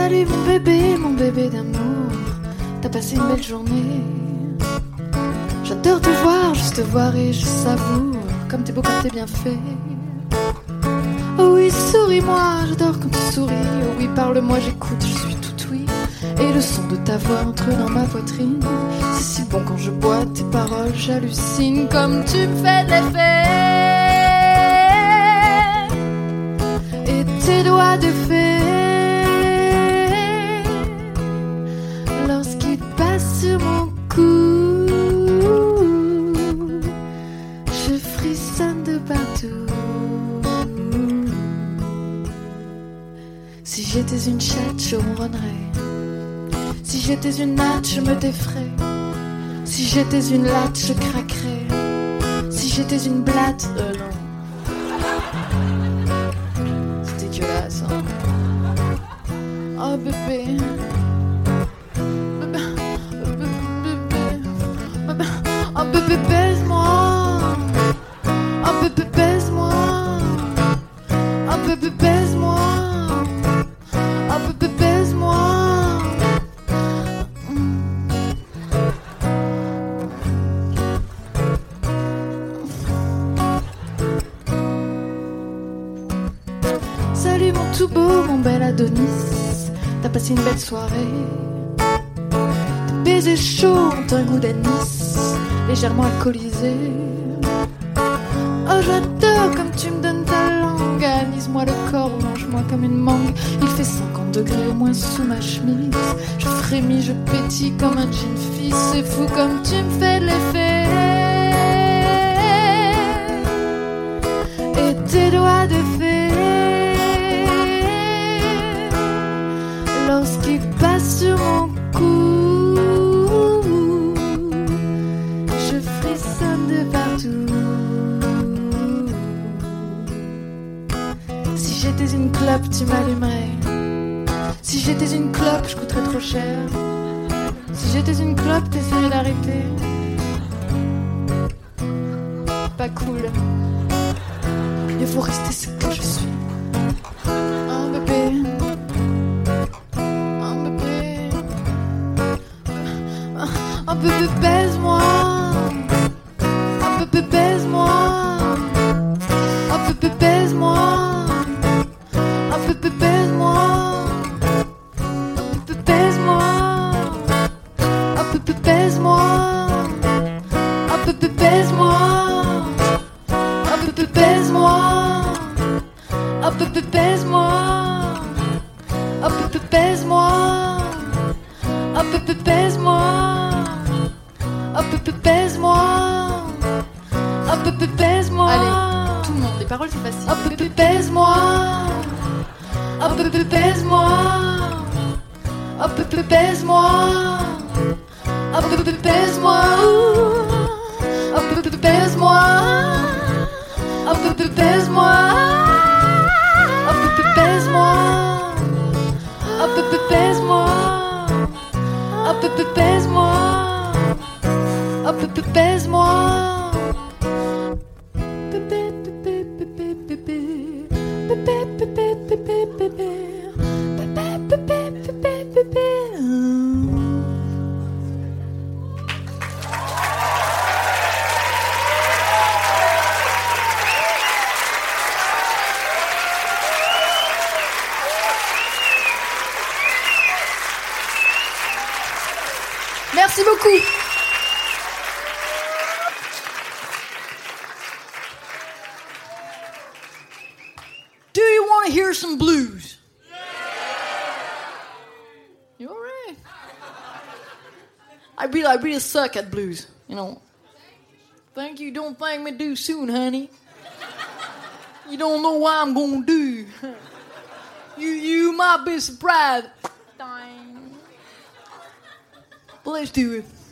Salut mon bébé d'amour, t'as passé une belle journée. J'adore te voir, juste te voir et je savoure comme t'es beau, comme t'es bien fait. Oh oui, souris-moi, j'adore quand tu souris. Oh oui, parle-moi, j'écoute, je suis tout oui. Et le son de ta voix entre dans ma poitrine. C'est si bon quand je bois tes paroles, j'hallucine comme tu me fais de l'effet. Et tes doigts de fée, lorsqu'ils passent sur mon cou, je frissonne de partout. Si j'étais une chatte, je ronronnerais. Si j'étais une natte, je me défrais. Si j'étais une latte, je craquerais. Si j'étais une blatte, non. C'est dégueulasse, hein. Oh bébé. Oh bébé, baise-moi. Oh bébé, baise-moi. Oh bébé, baise-moi. Oh bébé, baise-moi. Salut mon tout beau, mon bel Adonis, t'as passé une belle soirée. Tes baisers chauds ont un goût d'anis, légèrement alcoolisé. Oh j'adore comme tu me donnes ta langue, anise-moi le corps, mange-moi comme une mangue. Il fait 50 degrés au moins sous ma chemise. Je frémis, je pétille comme un gin fizz. C'est fou comme tu me fais de l'effet. Et tes doigts de fée, lorsqu'ils passent sur mon cou, je frissonne de partout. Si j'étais une clope, tu m'allumerais. Si j'étais une clope, je coûterais trop cher. Si j'étais une clope, t'essaierais d'arrêter. Pas cool. Il faut rester ce que je suis. Oh bébé. Oh bébé. Oh bébé, baise-moi. Oh bébé, baise-moi. Oh bébé, baise-moi. Oh bébé, baise-moi. Oh bébé, baise-moi. Oh bébé, baise-moi. Oh bébé, baise-moi. Oh bébé, baise-moi. Oh bébé, baise-moi. Oh bébé, baise-moi. Oh bébé, baise-moi. Oh bébé, baise-moi. Oh bébé, baise-moi. Allez, tout le monde, les paroles c'est facile. Oh bébé, baise-moi. Oh bébé, baise-moi. Oh bébé, baise-moi. Oh bébé, baise-moi. Oh bébé, baise-moi. Oh bébé, baise-moi. Oh bébé, baise-moi. Oh bébé, baise-moi. Oh bébé, baise-moi. Oh bébé, baise-moi. Bébé, bébé, bébé, bébé. Bébé, bébé, bébé, bébé. Bébé, bébé, bébé, bébé. Merci beaucoup. Do you want to hear some blues? You all right? I really suck at blues, you know. Thank you. Don't thank me too soon, honey. You don't know what I'm gonna do. You might be surprised. But let's do it.